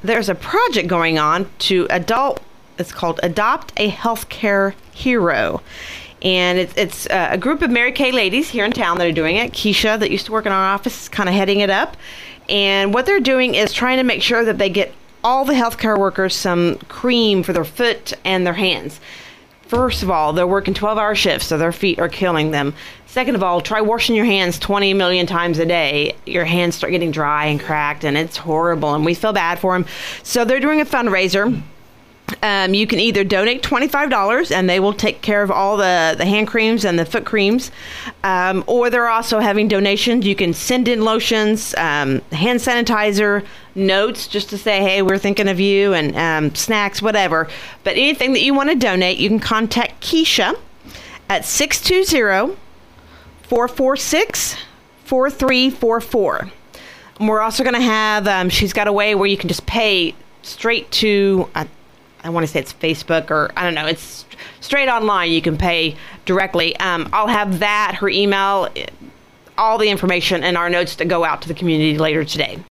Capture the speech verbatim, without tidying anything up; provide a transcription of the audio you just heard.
there's a project going on to adult, it's called Adopt a Healthcare Hero. And it's, it's uh, a group of Mary Kay ladies here in town that are doing it. Keisha, that used to work in our office, is kind of heading it up. And what they're doing is trying to make sure that they get all the healthcare workers some cream for their foot and their hands. First of all, they're working twelve-hour shifts, so their feet are killing them. Second of all, try washing your hands twenty million times a day. Your hands start getting dry and cracked, and it's horrible, and we feel bad for them. So they're doing a fundraiser. Um, you can either donate twenty-five dollars, and they will take care of all the, the hand creams and the foot creams, um, or they're also having donations. You can send in lotions, um, hand sanitizer, notes just to say, hey, we're thinking of you, and um, snacks, whatever. But anything that you want to donate, you can contact Keisha at six two zero, four four six, four three four four. And we're also going to have, um, she's got a way where you can just pay straight to, uh, I want to say it's Facebook, or I don't know, it's straight online. You can pay directly. Um, I'll have that, her email, all the information in our notes to go out to the community later today.